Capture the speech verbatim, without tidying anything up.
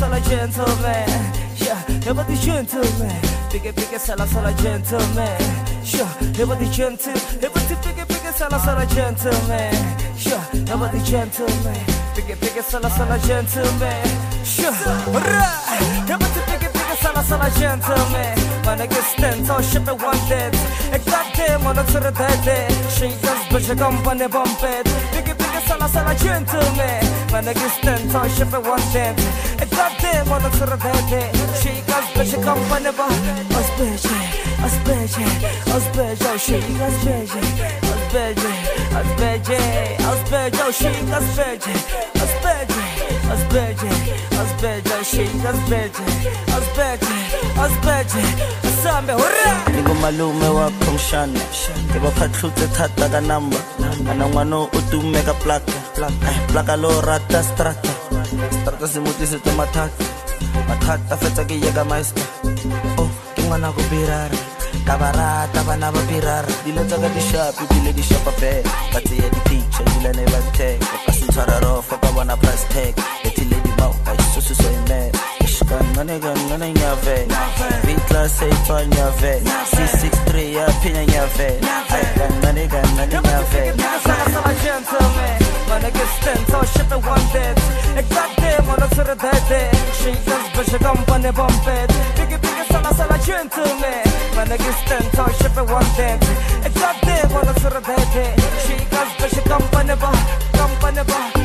sala gentleman. Yeah, never the gentleman. Bigger, bigger, sala sala gentleman. Sure, never the gentle, never the bigger, bigger, sala sala gentleman. Sure, never the gentleman. Bigger, bigger, sala sala gentleman. Sure, right. Never the bigger, bigger, sala sala gentleman. Man, I get stand, so ship it one dead. Exactly, man, I'm sort of dead. She just push a company bump it. Bigger, bigger, sala sala gentleman. Man, I get stand, so ship it one dead. Exactly, man, I'm sort of dead. She just push a company bump it. Osbeje, Osbeje, Osbeje, she Osbeje, Osbeje, Osbeje, Osbeje, she Osbeje, Osbeje, Osbeje, Osbeje, she Osbeje, Osbeje, Osbeje, Asambe, hurra! Niko malume wakho mshana, keba phatlutse thata ka number, ana ngwano o tume ka plaka, plaka lo rata strata, strata se motise tse mathata, mathata fetsa ke ye ka master. Oh, ke ngwana go birara, ka barata bana ba birara, dilo tsa ka di sharp dile di sharp pe, ba tse di picture dile ne ba tag, ka se tshwara ro fa ka bona price tag, eti lady mau ka so so so ime. None gun, none in your vet. V class say on your vet. C sixty-three, your opinion your vet. I got none gun, none in your vet. Sala gentleman, man, I get stand, so ship it one dead. Exactly, man, I'm sort of dead. She just push a company bump it. Bigger, bigger, sala sala gentleman, man, I get stand, so ship it one dead. Exactly, man, I'm sort of dead. She just push a company bump, company bump.